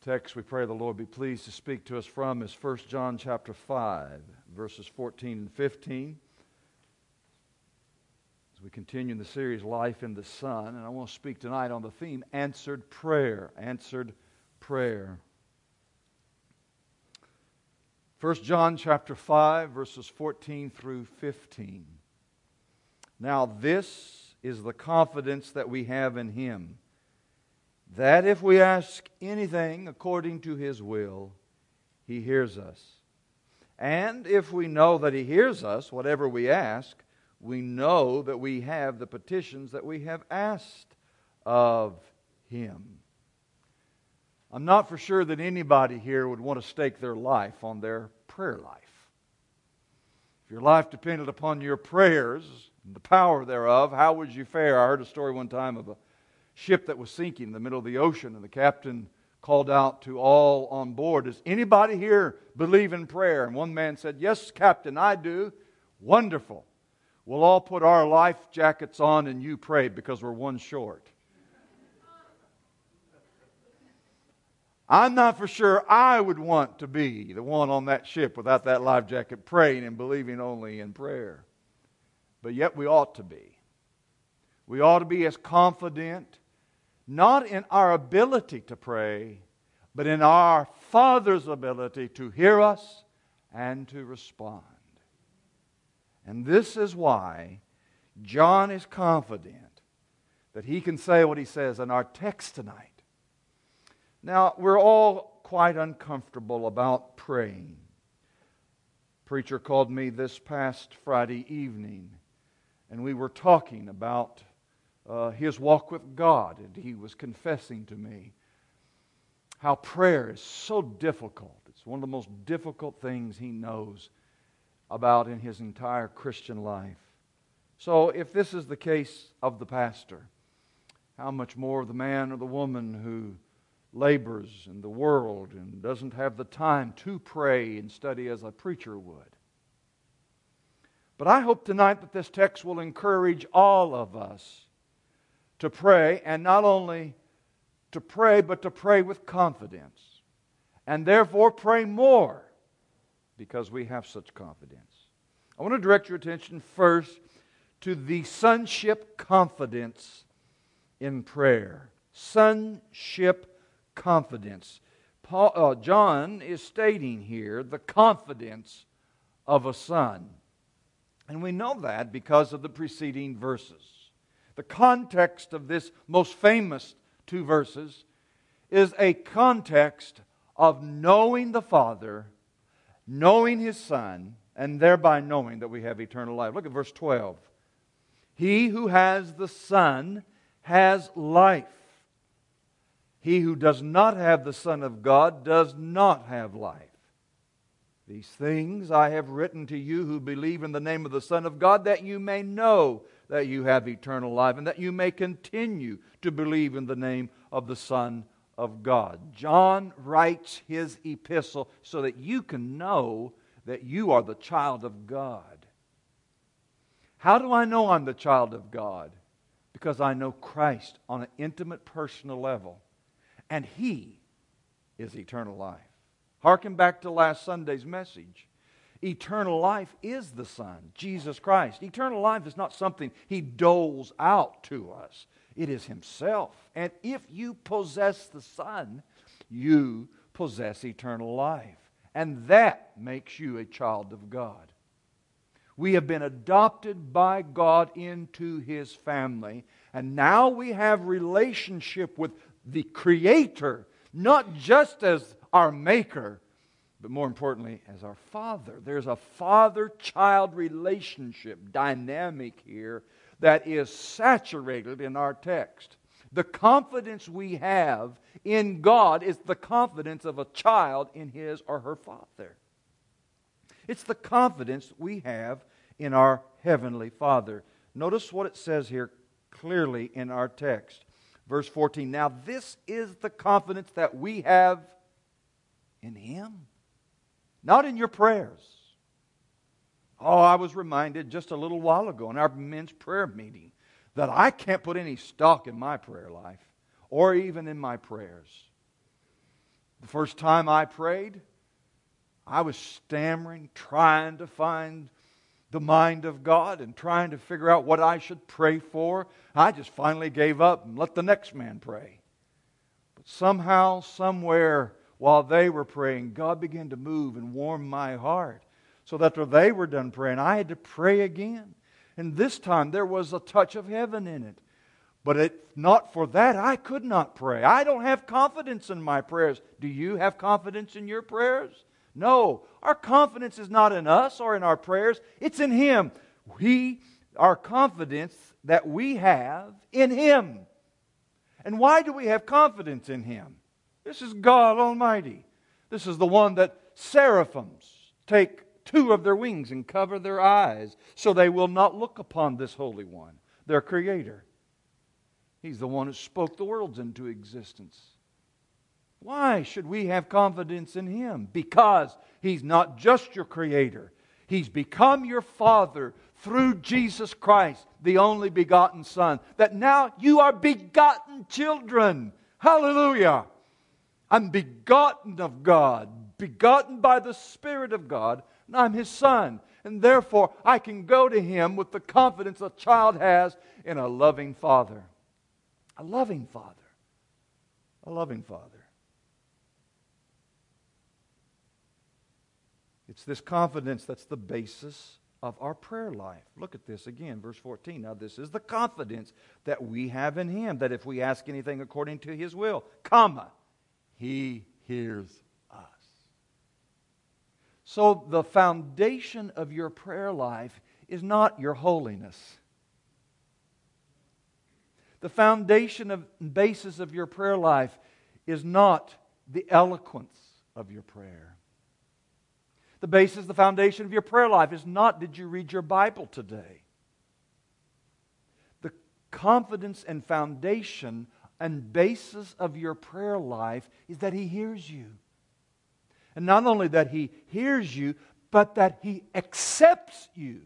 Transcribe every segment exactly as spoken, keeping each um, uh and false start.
text we pray the Lord be pleased to speak to us from is First John chapter five, verses fourteen and fifteen. As we continue in the series Life in the Son, and I want to speak tonight on the theme Answered Prayer. Answered Prayer. First John chapter five, verses fourteen through fifteen. Now this is the confidence that we have in Him, that if we ask anything according to His will, He hears us. And if we know that He hears us, whatever we ask, we know that we have the petitions that we have asked of Him. I'm not for sure that anybody here would want to stake their life on their prayer life. If your life depended upon your prayers and the power thereof, how would you fare? I heard a story one time of a ship that was sinking in the middle of the ocean, and the captain called out to all on board, "Does anybody here believe in prayer?" And one man said, "Yes, Captain, I do." "Wonderful. We'll all put our life jackets on and you pray because we're one short." I'm not for sure I would want to be the one on that ship without that life jacket praying and believing only in prayer. But yet we ought to be. We ought to be as confident, not in our ability to pray, but in our Father's ability to hear us and to respond. And this is why John is confident that he can say what he says in our text tonight. Now, we're all quite uncomfortable about praying. A preacher called me this past Friday evening, and we were talking about uh, his walk with God, and he was confessing to me how prayer is so difficult. It's one of the most difficult things he knows about in his entire Christian life. So if this is the case of the pastor, how much more the man or the woman who labors in the world and doesn't have the time to pray and study as a preacher would. But I hope tonight that this text will encourage all of us to pray, and not only to pray, but to pray with confidence. And therefore pray more because we have such confidence. I want to direct your attention first to the sonship confidence in prayer. Sonship confidence. Paul, uh, John is stating here the confidence of a son. And we know that because of the preceding verses. The context of this most famous two verses is a context of knowing the Father, knowing His Son, and thereby knowing that we have eternal life. Look at verse twelve. He who has the Son has life. He who does not have the Son of God does not have life. These things I have written to you who believe in the name of the Son of God, that you may know that you have eternal life, and that you may continue to believe in the name of the Son of God. John writes his epistle so that you can know that you are the child of God. How do I know I'm the child of God? Because I know Christ on an intimate, personal level. And He is eternal life. Harken back to last Sunday's message. Eternal life is the Son, Jesus Christ. Eternal life is not something He doles out to us. It is Himself. And if you possess the Son, you possess eternal life. And that makes you a child of God. We have been adopted by God into His family. And now we have relationship with the Creator, not just as our Maker, but more importantly, as our Father. There's a father-child relationship dynamic here that is saturated in our text. The confidence we have in God is the confidence of a child in his or her Father. It's the confidence we have in our Heavenly Father. Notice what it says here clearly in our text. Verse fourteen, now this is the confidence that we have in Him, not in your prayers. Oh, I was reminded just a little while ago in our men's prayer meeting that I can't put any stock in my prayer life or even in my prayers. first time I prayed, I was stammering, trying to find the mind of God and trying to figure out what I should pray for. I just finally gave up and let the next man pray. But somehow, somewhere, while they were praying, God began to move and warm my heart. So that after they were done praying, I had to pray again. And this time there was a touch of heaven in it. But if not for that, I could not pray. I don't have confidence in my prayers. Do you have confidence in your prayers? No. Our confidence is not in us or in our prayers. It's in Him. We, our confidence that we have in Him. And why do we have confidence in Him? This is God Almighty. This is the one that seraphims take two of their wings and cover their eyes so they will not look upon this Holy One, their Creator. He's the one who spoke the worlds into existence. Why should we have confidence in Him? Because He's not just your Creator. He's become your Father through Jesus Christ, the only begotten Son. That now you are begotten children. Hallelujah! I'm begotten of God, begotten by the Spirit of God, and I'm His Son. And therefore, I can go to Him with the confidence a child has in a loving Father. A loving Father. A loving Father. It's this confidence that's the basis of our prayer life. Look at this again, verse fourteen. Now this is the confidence that we have in Him, that if we ask anything according to His will, comma, He hears us. So the foundation of your prayer life is not your holiness. The foundation of basis of your prayer life is not the eloquence of your prayer. The basis, the foundation of your prayer life is not, did you read your Bible today? The confidence and foundation and basis of your prayer life is that He hears you. And not only that He hears you, but that He accepts you.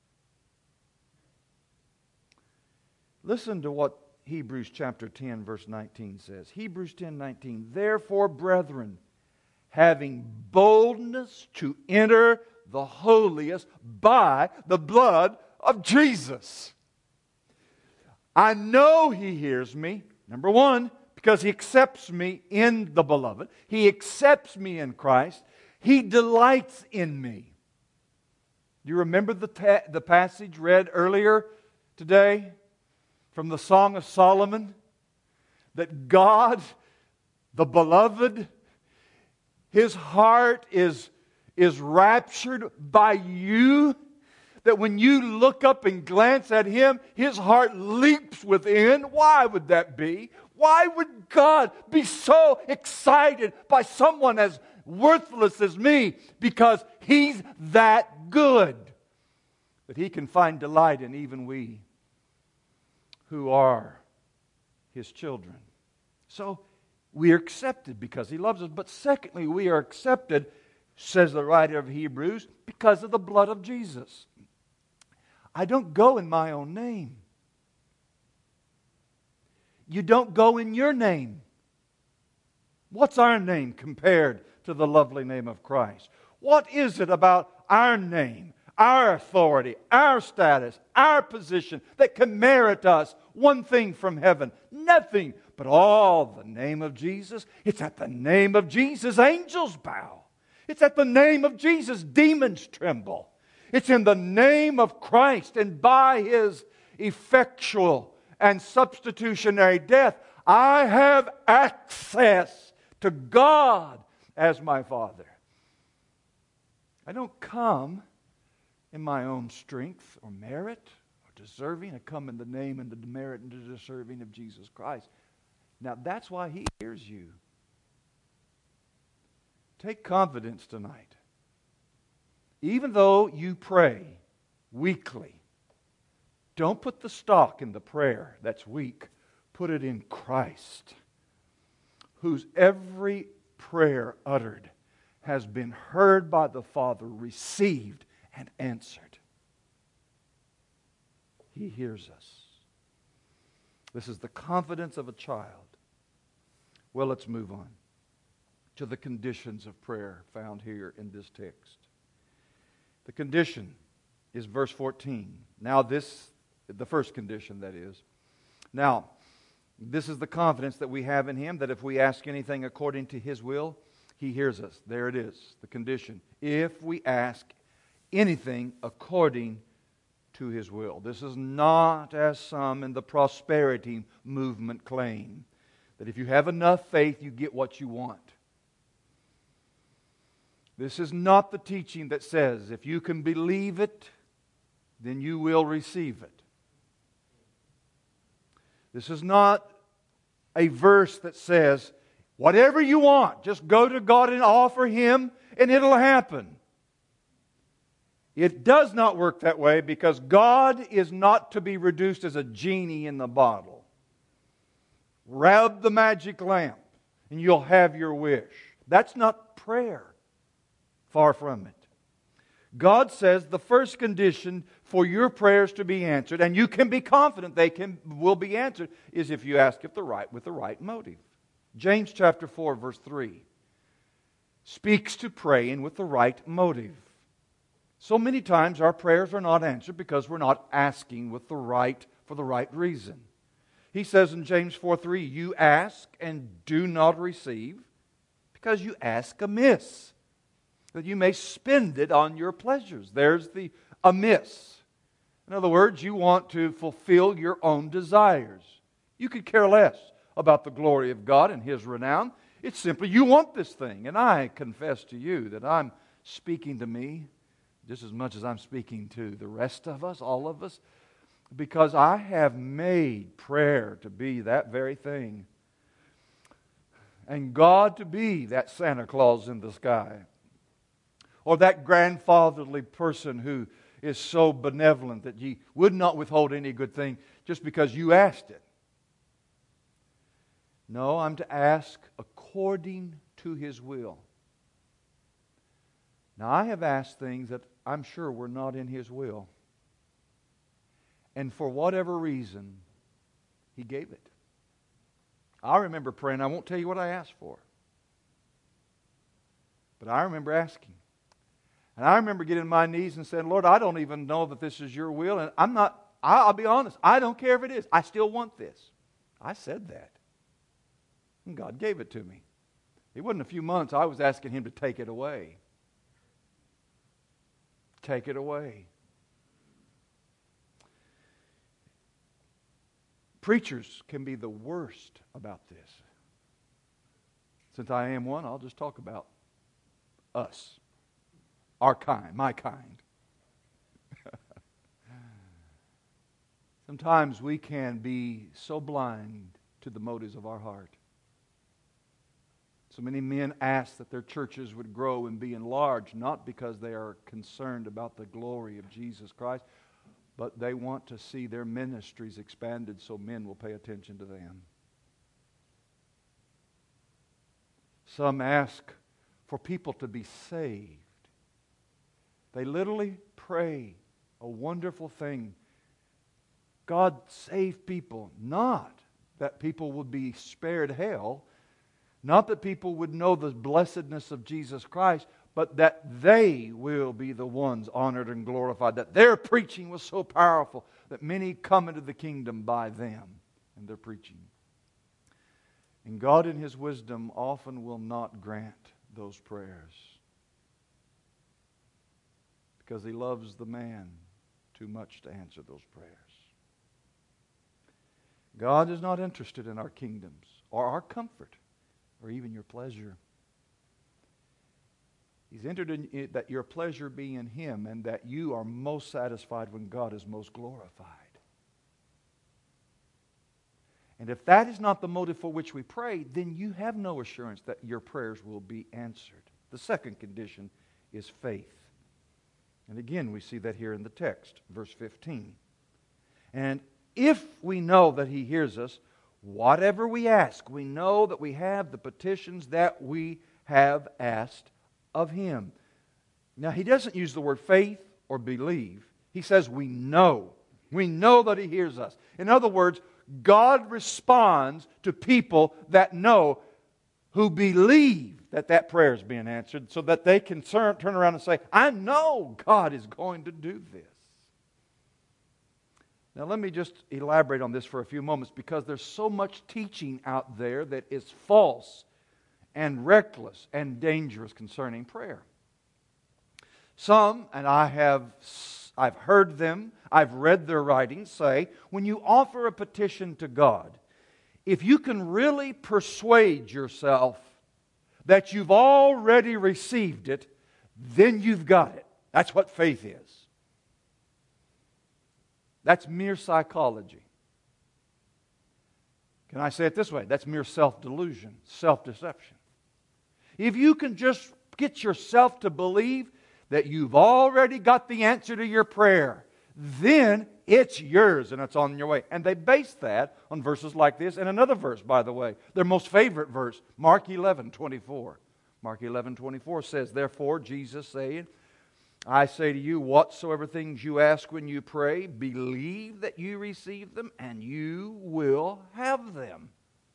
Listen to what Hebrews chapter ten verse nineteen says. Hebrews ten nineteen. Therefore, brethren, having boldness to enter the holiest by the blood of Jesus. I know He hears me, number one, because He accepts me in the Beloved. He accepts me in Christ. He delights in me. Do you remember the, ta- the passage read earlier today from the Song of Solomon? That God, the Beloved, His heart is, is raptured by you. That when you look up and glance at Him, His heart leaps within. Why would that be? Why would God be so excited by someone as worthless as me? Because He's that good. That He can find delight in even we who are His children. So, we are accepted because He loves us. But secondly, we are accepted, says the writer of Hebrews, because of the blood of Jesus. I don't go in my own name. You don't go in your name. What's our name compared to the lovely name of Christ? What is it about our name, our authority, our status, our position that can merit us one thing from heaven? Nothing. But all the name of Jesus. It's at the name of Jesus angels bow. It's at the name of Jesus demons tremble. It's in the name of Christ, and by His effectual and substitutionary death, I have access to God as my Father. I don't come in my own strength or merit or deserving. I come in the name and the merit and the deserving of Jesus Christ. Now that's why He hears you. Take confidence tonight. Even though you pray weakly, don't put the stock in the prayer that's weak. Put it in Christ, whose every prayer uttered has been heard by the Father, received, and answered. He hears us. This is the confidence of a child. Well, let's move on. to the conditions of prayer found here in this text. The condition is verse fourteen. Now this, the first condition that is. Now, this is the confidence that we have in Him, that if we ask anything according to His will, He hears us. There it is, the condition. If we ask anything according to His will. This is not, as some in the prosperity movement claim, that if you have enough faith, you get what you want. This is not the teaching that says, if you can believe it, then you will receive it. This is not a verse that says, whatever you want, just go to God and offer Him and it'll happen. It does not work that way because God is not to be reduced as a genie in the bottle. Rub the magic lamp and you'll have your wish. That's not prayer. Far from it. God says the first condition for your prayers to be answered, and you can be confident they can will be answered, is if you ask it the right with the right motive. James chapter four, verse three speaks to praying with the right motive. So many times our prayers are not answered because we're not asking with the right for the right reason. He says in James four three, you ask and do not receive because you ask amiss, that you may spend it on your pleasures. There's the amiss. In other words, you want to fulfill your own desires. You could care less about the glory of God and His renown. It's simply you want this thing. And I confess to you that I'm speaking to me just as much as I'm speaking to the rest of us, all of us, because I have made prayer to be that very thing. And God to be that Santa Claus in the sky. Or that grandfatherly person who is so benevolent that He would not withhold any good thing just because you asked it. No, I'm to ask according to His will. Now, I have asked things that I'm sure were not in His will. And for whatever reason, He gave it. I remember praying. I won't tell you what I asked for. But I remember asking. And I remember getting on my knees and saying, Lord, I don't even know that this is your will. And I'm not, I'll be honest, I don't care if it is. I still want this. I said that. And God gave it to me. It wasn't a few months I was asking Him to take it away. Take it away. Preachers can be the worst about this. Since I am one, I'll just talk about us. Our kind, my kind. Sometimes we can be so blind to the motives of our heart. So many men ask that their churches would grow and be enlarged, not because they are concerned about the glory of Jesus Christ, but they want to see their ministries expanded so men will pay attention to them. Some ask for people to be saved. They literally pray a wonderful thing. God save people, not that people would be spared hell, not that people would know the blessedness of Jesus Christ, but that they will be the ones honored and glorified, that their preaching was so powerful that many come into the kingdom by them and their preaching. And God in His wisdom often will not grant those prayers because He loves the man too much to answer those prayers. God is not interested in our kingdoms or our comfort or even your pleasure. He's interested in it, that your pleasure be in Him and that you are most satisfied when God is most glorified. And if that is not the motive for which we pray, then you have no assurance that your prayers will be answered. The second condition is faith. And again, we see that here in the text, verse fifteen. And if we know that He hears us, whatever we ask, we know that we have the petitions that we have asked of Him. Now, He doesn't use the word faith or believe. He says we know. We know that He hears us. In other words, God responds to people that know, who believed that that prayer is being answered so that they can turn, turn around and say, I know God is going to do this. Now let me just elaborate on this for a few moments because there's so much teaching out there that is false and reckless and dangerous concerning prayer. Some, and I have I've heard them, I've read their writings, say, when you offer a petition to God, if you can really persuade yourself that you've already received it, then you've got it. That's what faith is. That's mere psychology. Can I say it this way? That's mere self-delusion, self-deception. If you can just get yourself to believe that you've already got the answer to your prayer, then it's yours and it's on your way. And they base that on verses like this and another verse, by the way. Their most favorite verse, Mark eleven twenty-four. Mark eleven twenty-four says, Therefore, Jesus saying, I say to you, whatsoever things you ask when you pray, believe that you receive them and you will have them.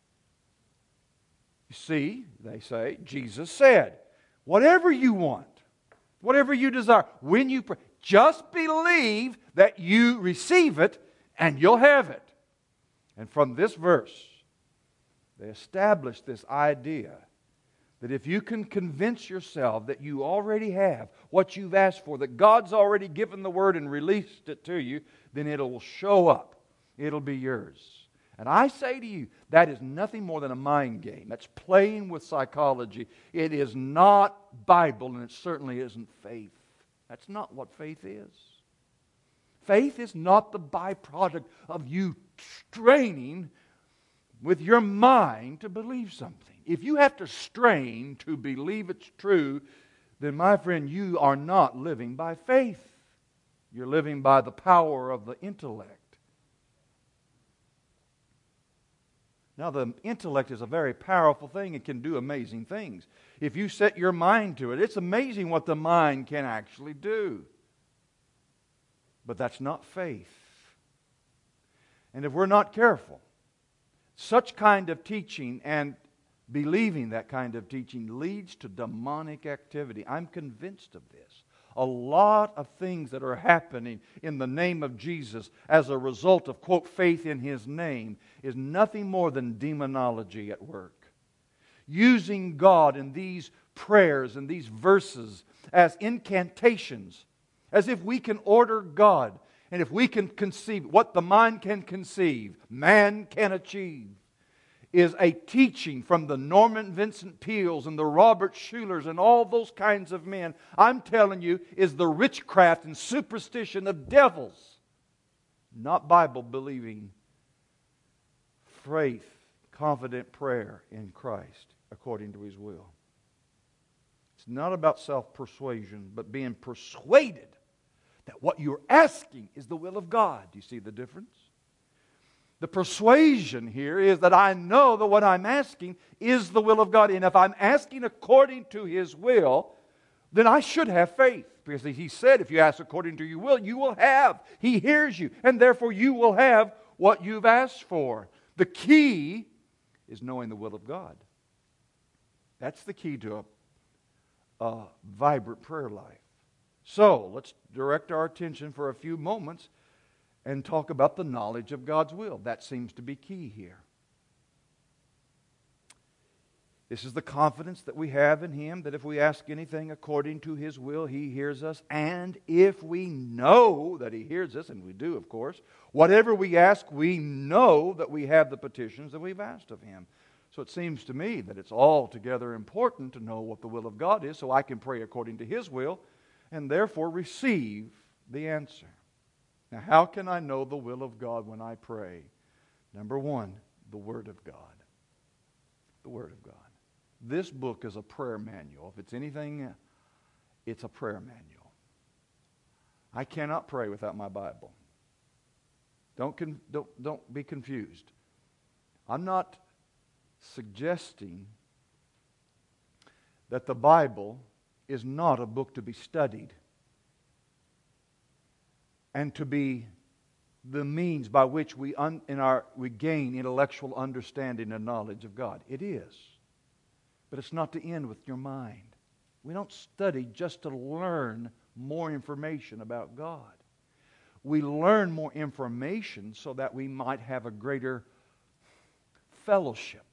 You see, they say, Jesus said, whatever you want, whatever you desire, when you pray, just believe that you receive it and you'll have it. And from this verse, they establish this idea that if you can convince yourself that you already have what you've asked for, that God's already given the word and released it to you, then it'll show up. It'll be yours. And I say to you, that is nothing more than a mind game. That's playing with psychology. It is not Bible, and it certainly isn't faith. That's not what faith is. Faith is not the byproduct of you straining with your mind to believe something. If you have to strain to believe it's true, then my friend, you are not living by faith. You're living by the power of the intellect. Now, the intellect is a very powerful thing. It can do amazing things. If you set your mind to it, it's amazing what the mind can actually do. But that's not faith. And if we're not careful, such kind of teaching and believing that kind of teaching leads to demonic activity. I'm convinced of this. A lot of things that are happening in the name of Jesus as a result of, quote, faith in His name is nothing more than demonology at work. Using God in these prayers and these verses as incantations, as if we can order God, and if we can conceive what the mind can conceive, man can achieve, is a teaching from the Norman Vincent Peales and the Robert Schulers and all those kinds of men. I'm telling you, is the witchcraft and superstition of devils, not Bible-believing, faith, confident prayer in Christ according to His will. It's not about self-persuasion, but being persuaded that what you're asking is the will of God. Do you see the difference? The persuasion here is that I know that what I'm asking is the will of God. And if I'm asking according to His will, then I should have faith. Because He said, if you ask according to your will, you will have. He hears you. And therefore you will have what you've asked for. The key is knowing the will of God. That's the key to a, a vibrant prayer life. So, let's direct our attention for a few moments and talk about the knowledge of God's will. That seems to be key here. This is the confidence that we have in Him, that if we ask anything according to His will, He hears us. And if we know that He hears us, and we do, of course, whatever we ask, we know that we have the petitions that we've asked of Him. So it seems to me that it's altogether important to know what the will of God is, so I can pray according to His will, and therefore receive the answer. Now, how can I know the will of God when I pray? Number one, the Word of God. The Word of God. This book is a prayer manual. If it's anything, it's a prayer manual. I cannot pray without my Bible. Don't, con- don't, don't be confused. I'm not suggesting that the Bible is not a book to be studied and to be the means by which we un, in our we gain intellectual understanding and knowledge of God. It is. But it's not to end with your mind. We don't study just to learn more information about God. We learn more information so that we might have a greater fellowship.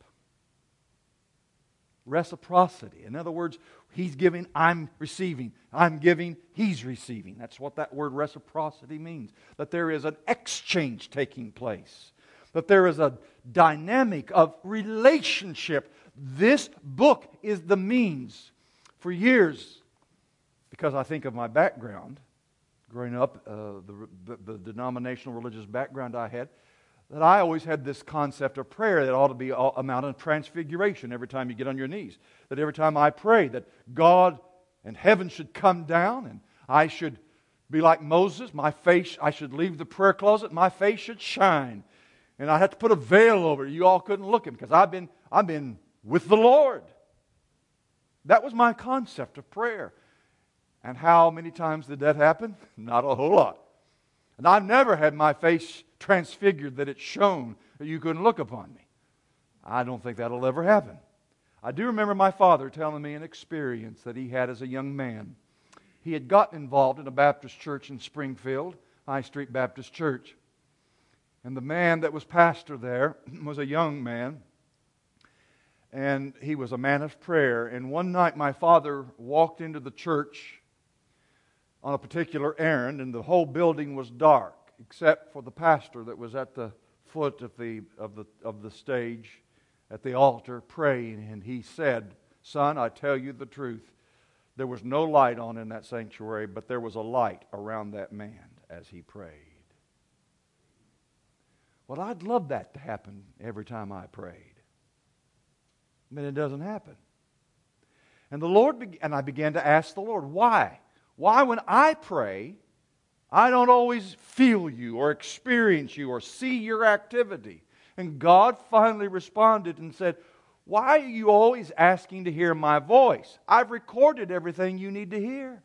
Reciprocity. In other words, He's giving, I'm receiving. I'm giving, He's receiving. That's what that word reciprocity means. That there is an exchange taking place. That there is a dynamic of relationship. This book is the means. For years, because I think of my background, growing up, uh, the, the, the denominational religious background I had, that I always had this concept of prayer that ought to be a mount of transfiguration every time you get on your knees. That every time I pray, that God and heaven should come down and I should be like Moses. My face, I should leave the prayer closet, my face should shine. And I had to put a veil over it. You all couldn't look at me because I've been, I've been with the Lord. That was my concept of prayer. And how many times did that happen? Not a whole lot. And I've never had my face transfigured that it shone that you couldn't look upon me. I don't think that'll ever happen. I do remember my father telling me an experience that he had as a young man. He had gotten involved in a Baptist church in Springfield, High Street Baptist Church. And the man that was pastor there was a young man. And he was a man of prayer. And one night my father walked into the church on a particular errand, and the whole building was dark, except for the pastor that was at the foot of the of the of the stage, at the altar, praying. And he said, "Son, I tell you the truth. There was no light on in that sanctuary, but there was a light around that man as he prayed." Well, I'd love that to happen every time I prayed. But it doesn't happen. And the Lord be- and I began to ask the Lord, why? Why when I pray, I don't always feel you or experience you or see your activity? And God finally responded and said, why are you always asking to hear my voice? I've recorded everything you need to hear.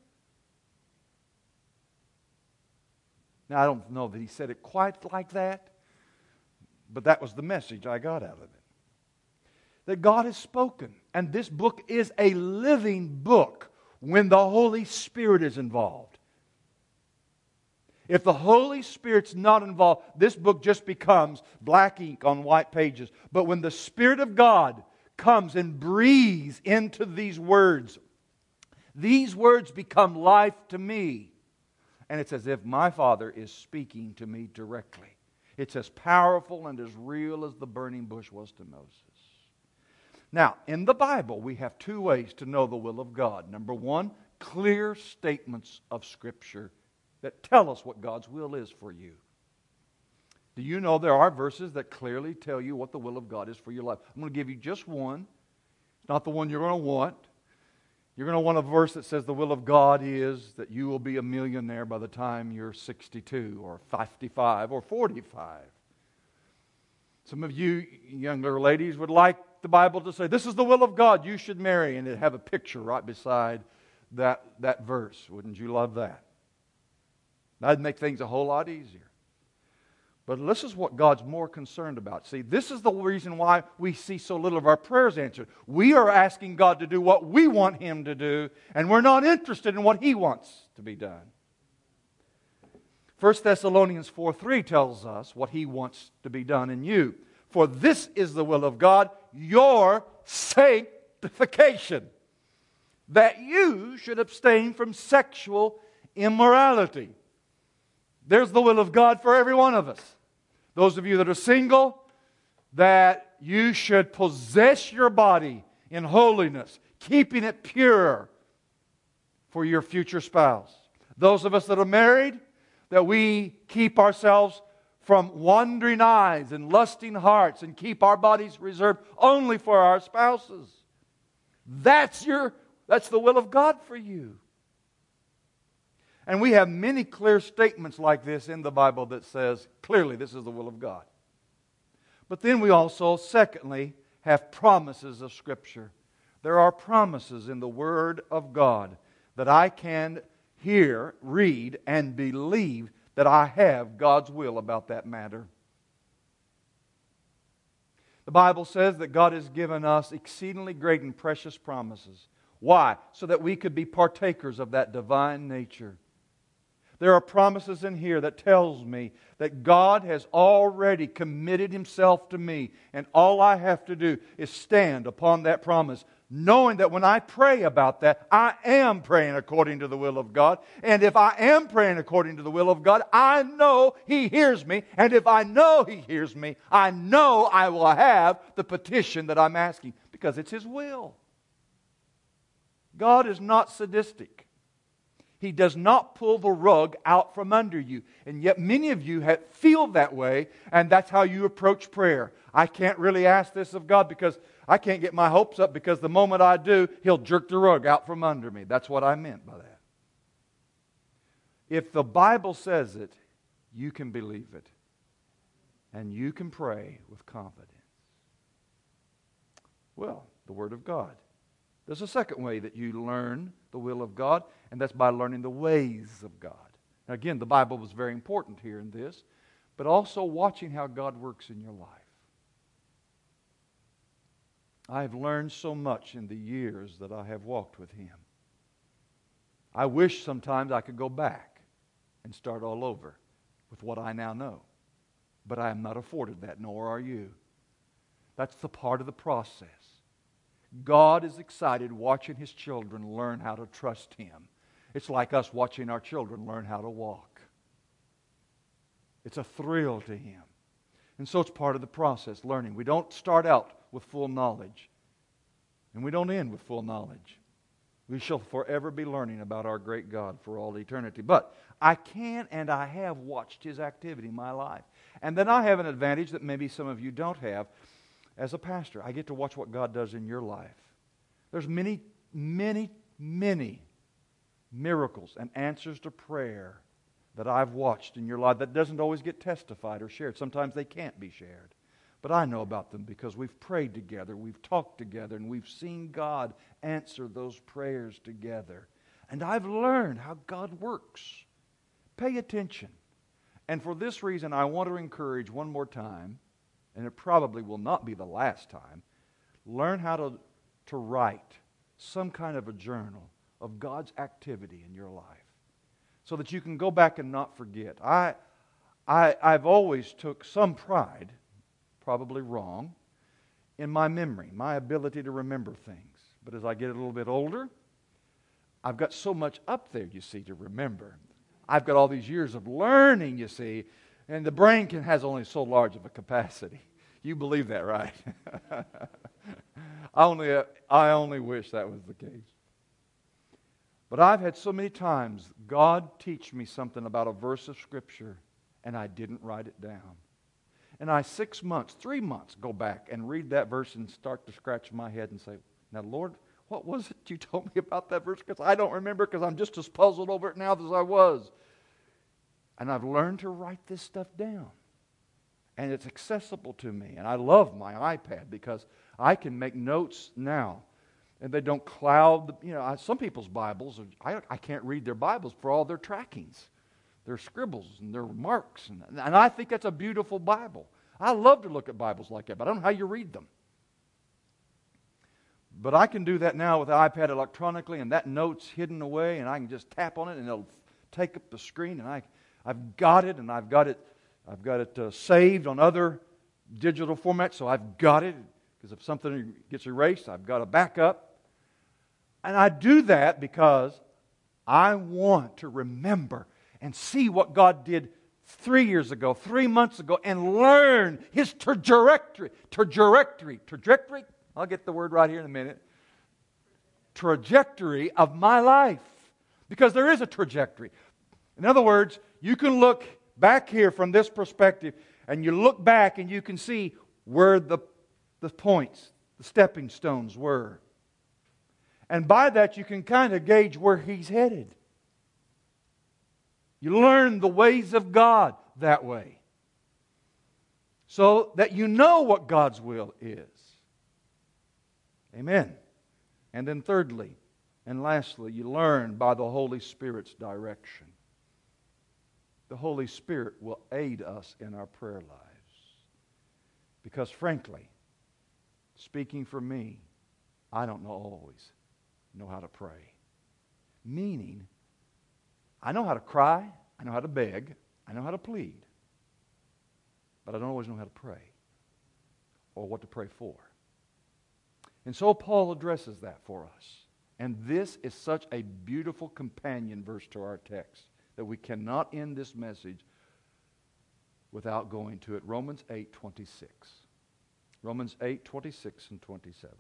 Now, I don't know that He said it quite like that, but that was the message I got out of it. That God has spoken, and this book is a living book when the Holy Spirit is involved. If the Holy Spirit's not involved, this book just becomes black ink on white pages. But when the Spirit of God comes and breathes into these words, these words become life to me. And it's as if my Father is speaking to me directly. It's as powerful and as real as the burning bush was to Moses. Now, in the Bible, we have two ways to know the will of God. Number one, clear statements of Scripture that tell us what God's will is for you. Do you know there are verses that clearly tell you what the will of God is for your life? I'm going to give you just one. It's not the one you're going to want. You're going to want a verse that says the will of God is that you will be a millionaire by the time you're sixty-two or fifty-five or forty-five. Some of you younger ladies would like the Bible to say, this is the will of God, you should marry, and it'd have a picture right beside that, that verse. Wouldn't you love that? That'd make things a whole lot easier. But this is what God's more concerned about. See, this is the reason why we see so little of our prayers answered. We are asking God to do what we want Him to do, and we're not interested in what He wants to be done. First Thessalonians four three tells us what He wants to be done in you. For this is the will of God, your sanctification, that you should abstain from sexual immorality. There's the will of God for every one of us. Those of you that are single, that you should possess your body in holiness, keeping it pure for your future spouse. Those of us that are married, that we keep ourselves from wandering eyes and lusting hearts and keep our bodies reserved only for our spouses. That's your, that's the will of God for you. And we have many clear statements like this in the Bible that says, clearly this is the will of God. But then we also, secondly, have promises of Scripture. There are promises in the Word of God that I can hear, read, and believe that I have God's will about that matter. The Bible says that God has given us exceedingly great and precious promises. Why? So that we could be partakers of that divine nature. There are promises in here that tells me that God has already committed Himself to me, and all I have to do is stand upon that promise, knowing that when I pray about that, I am praying according to the will of God. And if I am praying according to the will of God, I know He hears me. And if I know He hears me, I know I will have the petition that I'm asking, because it's His will. God is not sadistic. He does not pull the rug out from under you. And yet many of you have, feel that way, and that's how you approach prayer. I can't really ask this of God because I can't get my hopes up, because the moment I do, He'll jerk the rug out from under me. That's what I meant by that. If the Bible says it, you can believe it. And you can pray with confidence. Well, the Word of God. There's a second way that you learn the will of God, and that's by learning the ways of God. Now again, the Bible was very important here in this, but also watching how God works in your life. I have learned so much in the years that I have walked with Him. I wish sometimes I could go back and start all over with what I now know. But I am not afforded that, nor are you. That's the part of the process. God is excited watching His children learn how to trust Him. It's like us watching our children learn how to walk. It's a thrill to Him. And so it's part of the process, learning. We don't start out with full knowledge. And we don't end with full knowledge. We shall forever be learning about our great God for all eternity. But I can and I have watched His activity in my life. And then I have an advantage that maybe some of you don't have. As a pastor, I get to watch what God does in your life. There's many, many, many miracles and answers to prayer that I've watched in your life that doesn't always get testified or shared. Sometimes they can't be shared. But I know about them because we've prayed together, we've talked together, and we've seen God answer those prayers together. And I've learned how God works. Pay attention. And for this reason, I want to encourage one more time, and it probably will not be the last time, learn how to, to write some kind of a journal of God's activity in your life so that you can go back and not forget. I, I, I've always took some pride, probably wrong, in my memory, my ability to remember things. But as I get a little bit older, I've got so much up there, you see, to remember. I've got all these years of learning, you see, and the brain can, has only so large of a capacity. You believe that, right? I only, I only wish that was the case. But I've had so many times God teach me something about a verse of Scripture, and I didn't write it down. And I, six months, three months, go back and read that verse and start to scratch my head and say, now, Lord, what was it you told me about that verse? Because I don't remember, because I'm just as puzzled over it now as I was. And I've learned to write this stuff down. And it's accessible to me. And I love my iPad because I can make notes now. And they don't cloud, the, you know, I, some people's Bibles, I, I can't read their Bibles for all their trackings. Their scribbles and their marks. And, and I think that's a beautiful Bible. I love to look at Bibles like that, but I don't know how you read them. But I can do that now with the iPad electronically, and that note's hidden away, and I can just tap on it, and it'll take up the screen, and I, I've got it, and I've got it, I've got it uh, saved on other digital formats, so I've got it, because if something gets erased, I've got a backup. And I do that because I want to remember and see what God did three years ago, three months ago, and learn His trajectory, trajectory, trajectory, I'll get the word right here in a minute. Trajectory of my life. Because there is a trajectory. In other words, you can look back here from this perspective, and you look back and you can see where the, the points, the stepping stones were. And by that you can kind of gauge where He's headed. You learn the ways of God that way. So that you know what God's will is. Amen. And then thirdly, and lastly, you learn by the Holy Spirit's direction. The Holy Spirit will aid us in our prayer lives. Because frankly, speaking for me, I don't know always know how to pray. Meaning, I know how to cry, I know how to beg, I know how to plead, but I don't always know how to pray or what to pray for. And so Paul addresses that for us. And this is such a beautiful companion verse to our text that we cannot end this message without going to it. Romans eight twenty-six. Romans eight twenty-six and twenty-seven.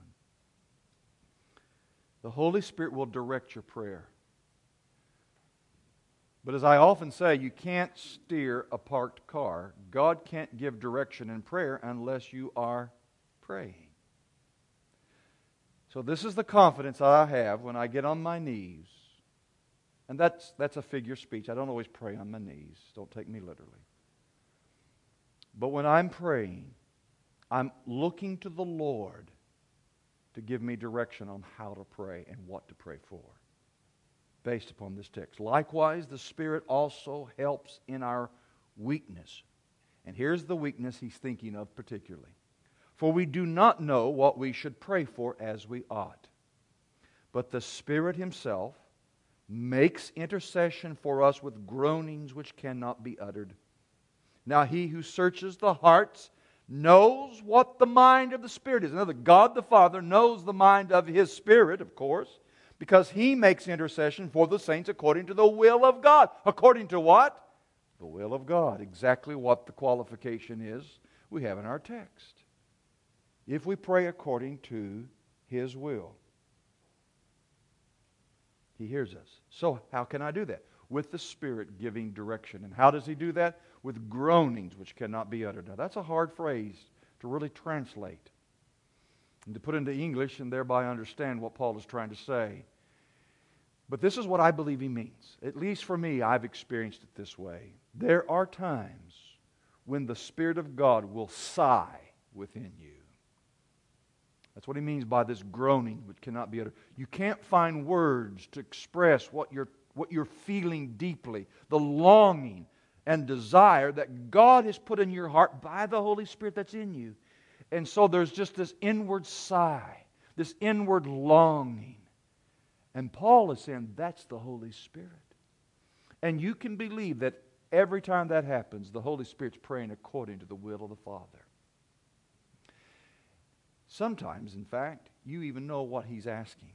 The Holy Spirit will direct your prayer. But as I often say, you can't steer a parked car. God can't give direction in prayer unless you are praying. So this is the confidence that I have when I get on my knees. And that's, that's a figure of speech. I don't always pray on my knees. Don't take me literally. But when I'm praying, I'm looking to the Lord to give me direction on how to pray and what to pray for, based upon this text. Likewise, the Spirit also helps in our weakness. And here's the weakness he's thinking of particularly. For we do not know what we should pray for as we ought. But the Spirit Himself makes intercession for us with groanings which cannot be uttered. Now He who searches the hearts knows what the mind of the Spirit is. In other words, God the Father knows the mind of His Spirit, of course, because He makes intercession for the saints according to the will of God. According to what? The will of God. Exactly what the qualification is we have in our text. If we pray according to His will, He hears us. So how can I do that? With the Spirit giving direction. And how does He do that? With groanings which cannot be uttered. Now that's a hard phrase to really translate and to put into English and thereby understand what Paul is trying to say. But this is what I believe he means. At least for me, I've experienced it this way. There are times when the Spirit of God will sigh within you. That's what he means by this groaning which cannot be uttered. You can't find words to express what you're, what you're feeling deeply, the longing and desire that God has put in your heart by the Holy Spirit that's in you. And so there's just this inward sigh, this inward longing. And Paul is saying that's the Holy Spirit. And you can believe that every time that happens, the Holy Spirit's praying according to the will of the Father. Sometimes, in fact, you even know what He's asking.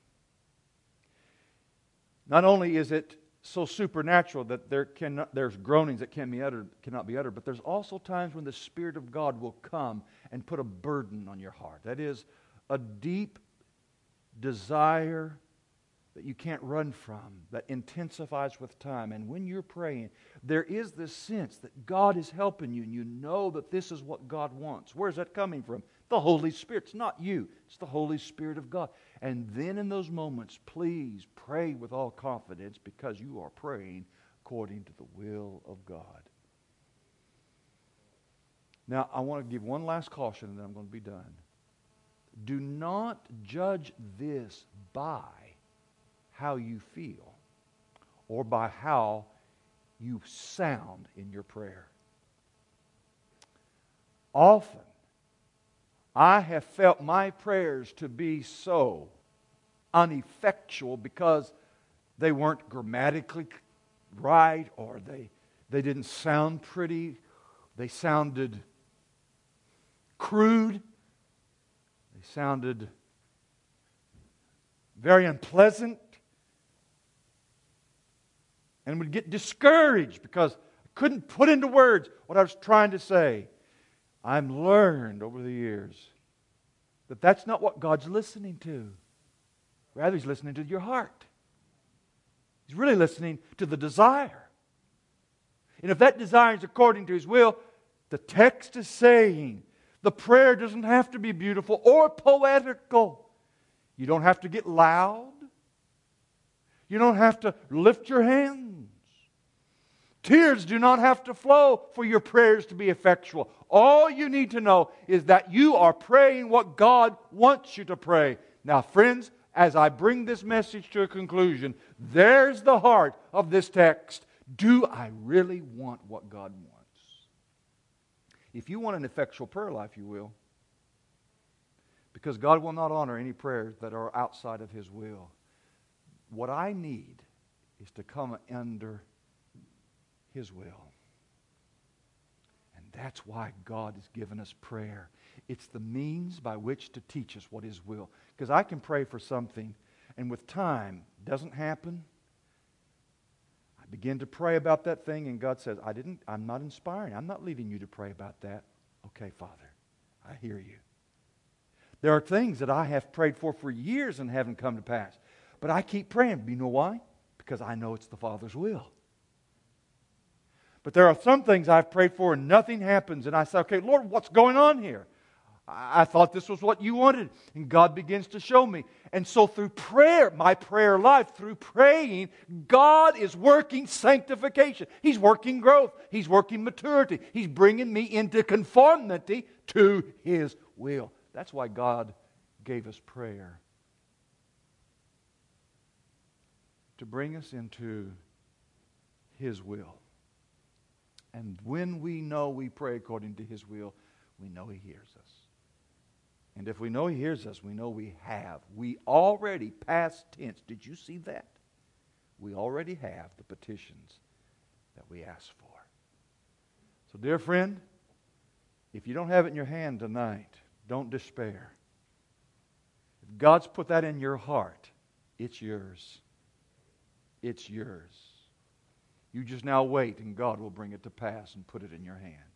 Not only is it so supernatural that there cannot, there's groanings that can be uttered, cannot be uttered, but there's also times when the Spirit of God will come and put a burden on your heart. That is, a deep desire that you can't run from, that intensifies with time. And when you're praying, there is this sense that God is helping you, and you know that this is what God wants. Where's that coming from? The Holy Spirit. It's not you. It's the Holy Spirit of God. And then in those moments, please pray with all confidence because you are praying according to the will of God. Now, I want to give one last caution and then I'm going to be done. Do not judge this by how you feel or by how you sound in your prayer. Often, I have felt my prayers to be so ineffectual because they weren't grammatically right or they, they didn't sound pretty. They sounded crude. They sounded very unpleasant. And would get discouraged because I couldn't put into words what I was trying to say. I've learned over the years that that's not what God's listening to. Rather, He's listening to your heart. He's really listening to the desire. And if that desire is according to His will, the text is saying the prayer doesn't have to be beautiful or poetical. You don't have to get loud. You don't have to lift your hands. Tears do not have to flow for your prayers to be effectual. All you need to know is that you are praying what God wants you to pray. Now, friends, as I bring this message to a conclusion, there's the heart of this text. Do I really want what God wants? If you want an effectual prayer life, you will. Because God will not honor any prayers that are outside of His will. What I need is to come under His will. And that's why God has given us prayer. It's the means by which to teach us what His will. Because I can pray for something, and with time, it doesn't happen. I begin to pray about that thing, and God says, I didn't, I'm not inspiring. I'm not leading you to pray about that. Okay, Father, I hear you. There are things that I have prayed for for years and haven't come to pass. But I keep praying. You know why? Because I know it's the Father's will. But there are some things I've prayed for and nothing happens. And I say, okay, Lord, what's going on here? I thought this was what you wanted. And God begins to show me. And so through prayer, my prayer life, through praying, God is working sanctification. He's working growth. He's working maturity. He's bringing me into conformity to His will. That's why God gave us prayer. To bring us into His will. And when we know we pray according to His will, we know He hears us. And if we know He hears us, we know we have. We already, past tense, did you see that? We already have the petitions that we asked for. So dear friend, if you don't have it in your hand tonight, don't despair. If God's put that in your heart, it's yours. It's yours. You just now wait and God will bring it to pass and put it in your hand.